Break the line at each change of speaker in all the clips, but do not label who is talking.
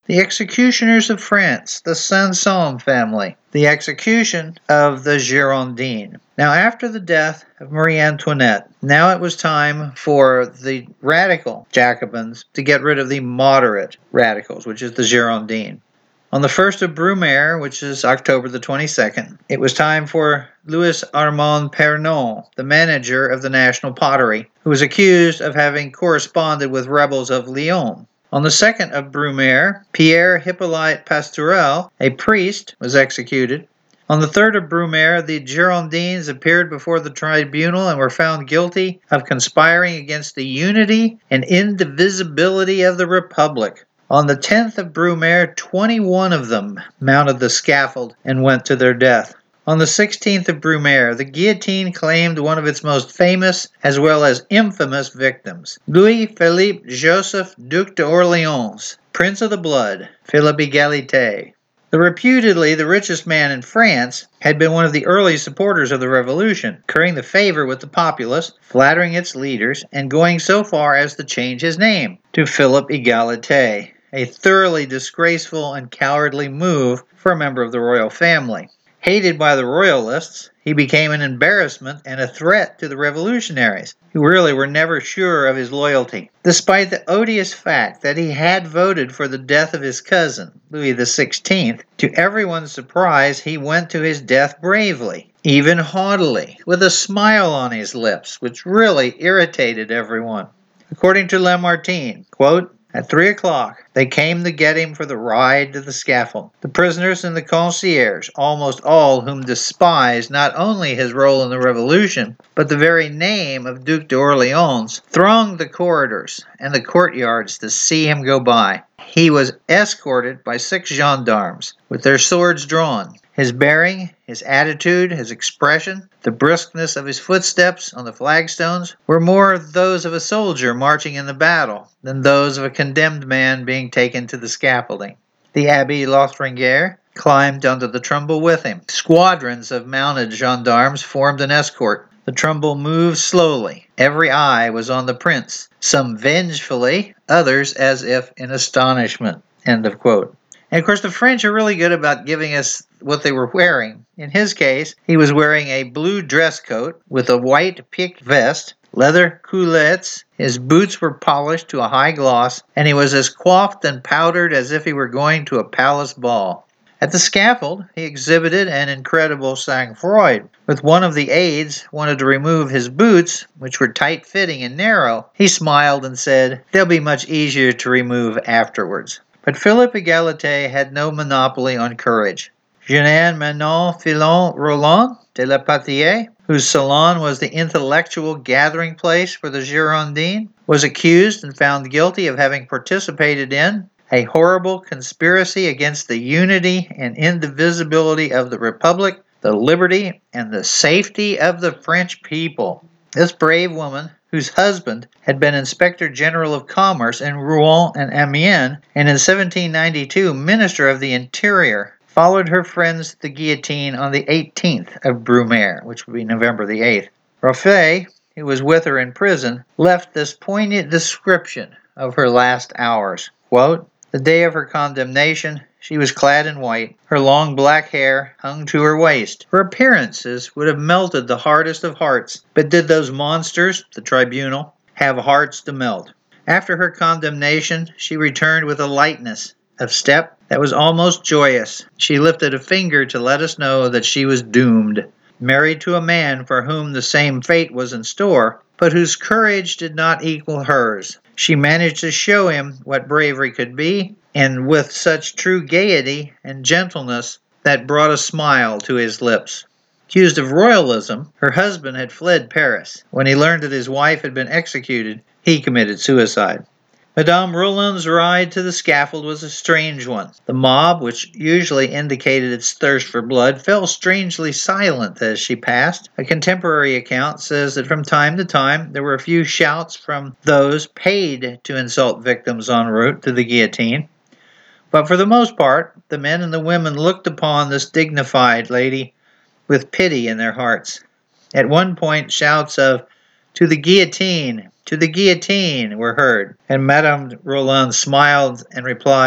The executioners of France, the Sanson family, the execution of the Girondins. Now, after the death of Marie Antoinette, now it was time for the radical Jacobins to get rid of the moderate radicals, which is the Girondins. On the 1st of Brumaire, which is October the 22nd, it was time for Louis Armand Pernon, the manager of the National Pottery, who was accused of having corresponded with rebels of Lyon. On the 2nd of Brumaire, Pierre Hippolyte Pastourel, a priest, was executed. On the 3rd of Brumaire, the Girondins appeared before the tribunal and were found guilty of conspiring against the unity and indivisibility of the Republic. On the 10th of Brumaire, 21 of them mounted the scaffold and went to their death. On the 16th of Brumaire, the guillotine claimed one of its most famous as well as infamous victims, Louis-Philippe Joseph Duc d'Orléans, Prince of the Blood, Philippe Égalité. Reputedly the richest man in France, had been one of the early supporters of the revolution, currying the favor with the populace, flattering its leaders, and going so far as to change his name to Philippe Égalité, a thoroughly disgraceful and cowardly move for a member of the royal family. Hated by the royalists, he became an embarrassment and a threat to the revolutionaries, who really were never sure of his loyalty. Despite the odious fact that he had voted for the death of his cousin, Louis XVI, to everyone's surprise he went to his death bravely, even haughtily, with a smile on his lips, which really irritated everyone. According to Lamartine, quote, at 3 o'clock, they came to get him for the ride to the scaffold. The prisoners and the concierge, almost all whom despised not only his role in the revolution, but the very name of Duc d'Orléans, thronged the corridors and the courtyards to see him go by. He was escorted by 6 gendarmes, with their swords drawn. His bearing, his attitude, his expression, the briskness of his footsteps on the flagstones were more those of a soldier marching in the battle than those of a condemned man being taken to the scaffolding. The Abbé Lotharingier climbed onto the trumbull with him. Squadrons of mounted gendarmes formed an escort. The trumbull moved slowly. Every eye was on the prince, some vengefully, others as if in astonishment. End of quote. And of course, the French are really good about giving us what they were wearing. In his case, he was wearing a blue dress coat with a white piqué vest, leather culottes, his boots were polished to a high gloss, and he was as coiffed and powdered as if he were going to a palace ball. At the scaffold, he exhibited an incredible sang-froid. With one of the aides wanted to remove his boots, which were tight-fitting and narrow, he smiled and said, "They'll be much easier to remove afterwards." But Philippe Égalité had no monopoly on courage. Jeanne Manon Filon Roland de la Patrie, whose salon was the intellectual gathering place for the Girondins, was accused and found guilty of having participated in a horrible conspiracy against the unity and indivisibility of the Republic, the liberty and the safety of the French people. This brave woman, whose husband had been Inspector General of Commerce in Rouen and Amiens, and in 1792 Minister of the Interior, followed her friends to the guillotine on the 18th of Brumaire, which would be November the 8th. Roffet, who was with her in prison, left this poignant description of her last hours. Quote, the day of her condemnation, she was clad in white. Her long black hair hung to her waist. Her appearances would have melted the hardest of hearts. But did those monsters, the tribunal, have hearts to melt? After her condemnation, she returned with a lightness of step that was almost joyous. She lifted a finger to let us know that she was doomed. Married to a man for whom the same fate was in store, but whose courage did not equal hers. She managed to show him what bravery could be, and with such true gaiety and gentleness that brought a smile to his lips. Accused of royalism, her husband had fled Paris. When he learned that his wife had been executed, he committed suicide. Madame Roland's ride to the scaffold was a strange one. The mob, which usually indicated its thirst for blood, fell strangely silent as she passed. A contemporary account says that from time to time there were a few shouts from those paid to insult victims en route to the guillotine. But for the most part, the men and the women looked upon this dignified lady with pity in their hearts. At one point, shouts of, "To the guillotine! To the guillotine!" were heard, and Madame Roland smiled and replied,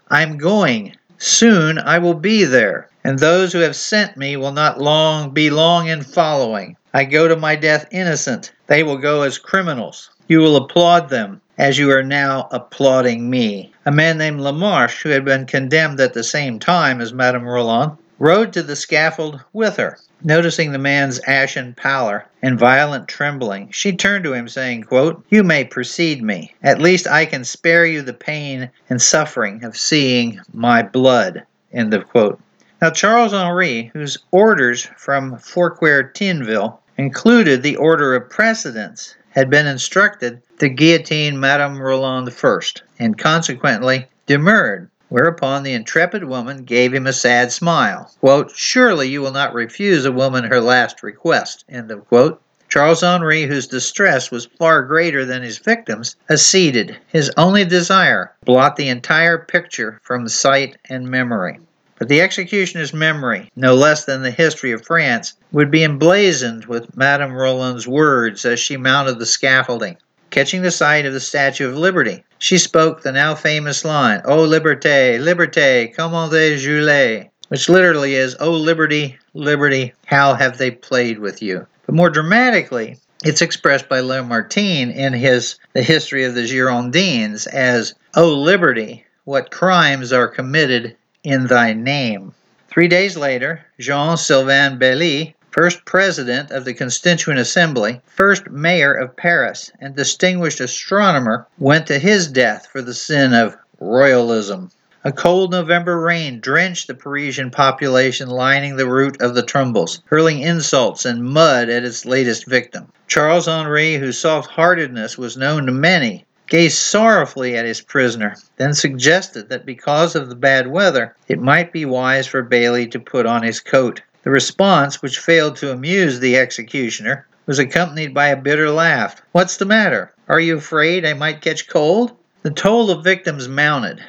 I'm going. Soon I will be there, and those who have sent me will not be long in following. I go to my death innocent. They will go as criminals. You will applaud them, as you are now applauding me." A man named Lamarche, who had been condemned at the same time as Madame Roland, rode to the scaffold with her. Noticing the man's ashen pallor and violent trembling, she turned to him, saying, quote, "You may precede me. At least I can spare you the pain and suffering of seeing my blood." End of quote. Now, Charles Henri, whose orders from Fouquier-Tinville included the order of precedence, had been instructed to guillotine Madame Roland first, and consequently demurred, whereupon the intrepid woman gave him a sad smile. Quote, "Surely you will not refuse a woman her last request." End of quote. Charles Henri, whose distress was far greater than his victim's, acceded. His only desire, blot the entire picture from sight and memory. But the executioner's memory, no less than the history of France, would be emblazoned with Madame Roland's words as she mounted the scaffolding. Catching the sight of the Statue of Liberty, she spoke the now famous line, "O liberté, liberté, comment je l'ai," which literally is, "O liberty, liberty, how have they played with you?" But more dramatically, it's expressed by Lamartine in The History of the Girondins as, "O liberty, what crimes are committed in thy name." 3 days later, Jean-Sylvain Bailly, first president of the Constituent Assembly, first mayor of Paris, and distinguished astronomer, went to his death for the sin of royalism. A cold November rain drenched the Parisian population lining the route of the Trumbuls, hurling insults and mud at its latest victim. Charles Henri, whose soft-heartedness was known to many, gazed sorrowfully at his prisoner, then suggested that because of the bad weather, it might be wise for Bailly to put on his coat. The response, which failed to amuse the executioner, was accompanied by a bitter laugh. "What's the matter? Are you afraid I might catch cold?" The toll of victims mounted.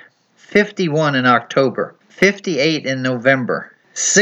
51 in October, 58 in November,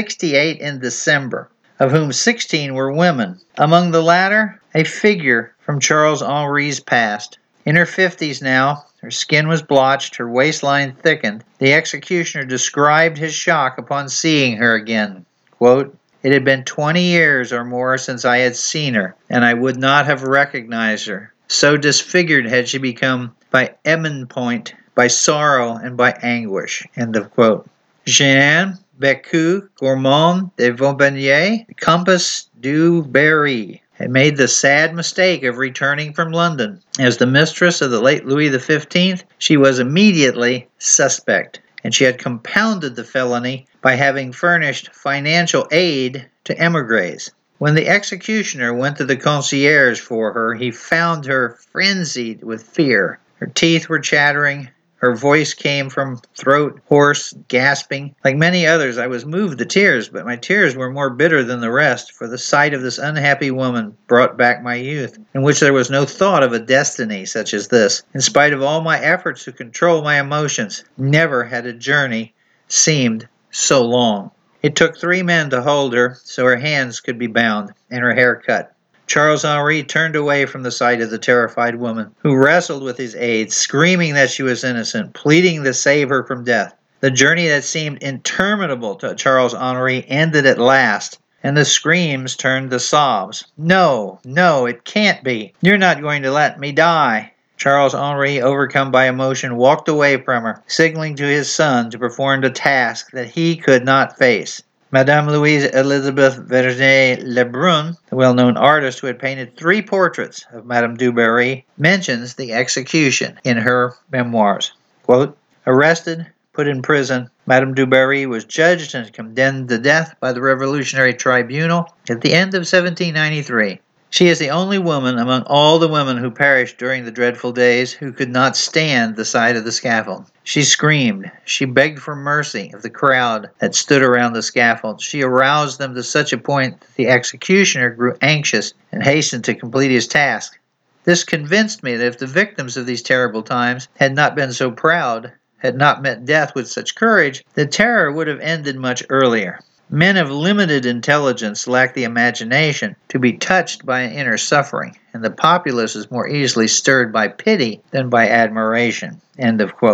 68 in December, of whom 16 were women. Among the latter, a figure from Charles Henri's past. In her 50s now, her skin was blotched, her waistline thickened. The executioner described his shock upon seeing her again. Quote, "It had been 20 years or more since I had seen her, and I would not have recognized her. So disfigured had she become by embonpoint, by sorrow, and by anguish." End of quote. Jeanne Bécu Gourmand de Vaubernier, Comtesse du Barry, had made the sad mistake of returning from London. As the mistress of the late Louis XV, she was immediately suspect, and she had compounded the felony by having furnished financial aid to émigrés. When the executioner went to the concierge for her, he found her frenzied with fear. Her teeth were chattering. Her voice came from throat hoarse, gasping. Like many others, I was moved to tears, but my tears were more bitter than the rest, for the sight of this unhappy woman brought back my youth, in which there was no thought of a destiny such as this. In spite of all my efforts to control my emotions, never had a journey seemed so long. It took 3 men to hold her so her hands could be bound and her hair cut. Charles Henri turned away from the sight of the terrified woman, who wrestled with his aides, screaming that she was innocent, pleading to save her from death. The journey that seemed interminable to Charles Henri ended at last, and the screams turned to sobs. "No, no, it can't be. You're not going to let me die." Charles Henri, overcome by emotion, walked away from her, signaling to his son to perform the task that he could not face. Madame Louise Elizabeth Vernet Lebrun, the well-known artist who had painted 3 portraits of Madame du Barry, mentions the execution in her memoirs. Quote, "Arrested, put in prison, Madame du Barry was judged and condemned to death by the Revolutionary Tribunal at the end of 1793. She is the only woman among all the women who perished during the dreadful days who could not stand the sight of the scaffold. She screamed. She begged for mercy of the crowd that stood around the scaffold. She aroused them to such a point that the executioner grew anxious and hastened to complete his task. This convinced me that if the victims of these terrible times had not been so proud, had not met death with such courage, the terror would have ended much earlier. Men of limited intelligence lack the imagination to be touched by an inner suffering, and the populace is more easily stirred by pity than by admiration." End of quote.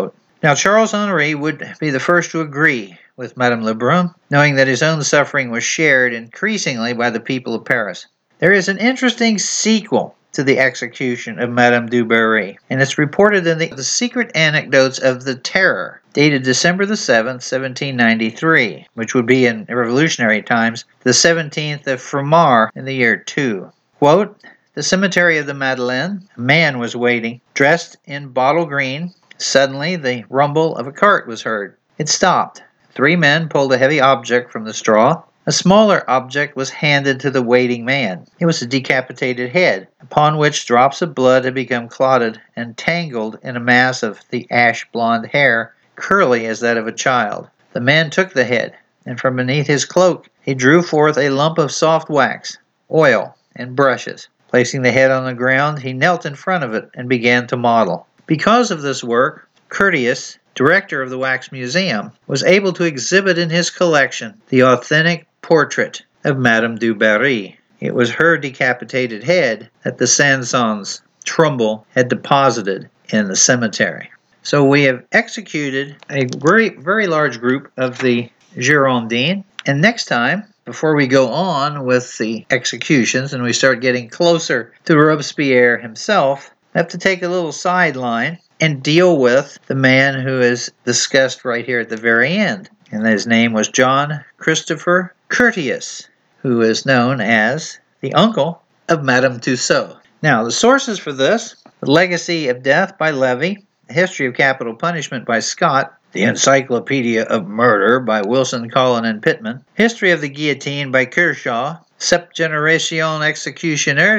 Now, Charles Henri would be the first to agree with Madame Lebrun, knowing that his own suffering was shared increasingly by the people of Paris. There is an interesting sequel to the execution of Madame du Barry, and it's reported in the Secret Anecdotes of the Terror, dated December the 7th, 1793, which would be in revolutionary times, the 17th of Fremar in the year 2. Quote, "The cemetery of the Madeleine, a man was waiting, dressed in bottle green. Suddenly the rumble of a cart was heard. It stopped. 3 men pulled a heavy object from the straw. A smaller object was handed to the waiting man. It was a decapitated head, upon which drops of blood had become clotted and tangled in a mass of the ash-blonde hair, curly as that of a child. The man took the head, and from beneath his cloak he drew forth a lump of soft wax, oil, and brushes. Placing the head on the ground, he knelt in front of it and began to model. Because of this work, Curtius, director of the Wax Museum, was able to exhibit in his collection the authentic portrait of Madame du Barry. It was her decapitated head that the Saint-Saëns Trumbull had deposited in the cemetery. So we have executed a very large group of the Girondins, and next time, before we go on with the executions and we start getting closer to Robespierre himself, we have to take a little sideline and deal with the man who is discussed right here at the very end. And his name was John Christopher Curtius, who is known as the uncle of Madame Tussaud. Now, the sources for this: The Legacy of Death by Levy, The History of Capital Punishment by Scott, The Encyclopedia of Murder by Wilson, Collin, and Pittman, History of the Guillotine by Kershaw, Septgeneration Executionnaire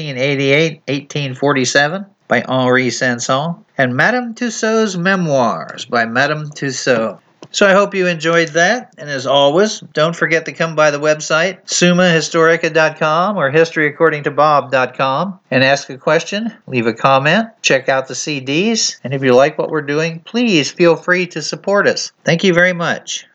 1688-1847 by Henri Sanson, and Madame Tussaud's Memoirs by Madame Tussaud. So I hope you enjoyed that, and as always, don't forget to come by the website, summahistorica.com or historyaccordingtobob.com, and ask a question, leave a comment, check out the CDs, and if you like what we're doing, please feel free to support us. Thank you very much.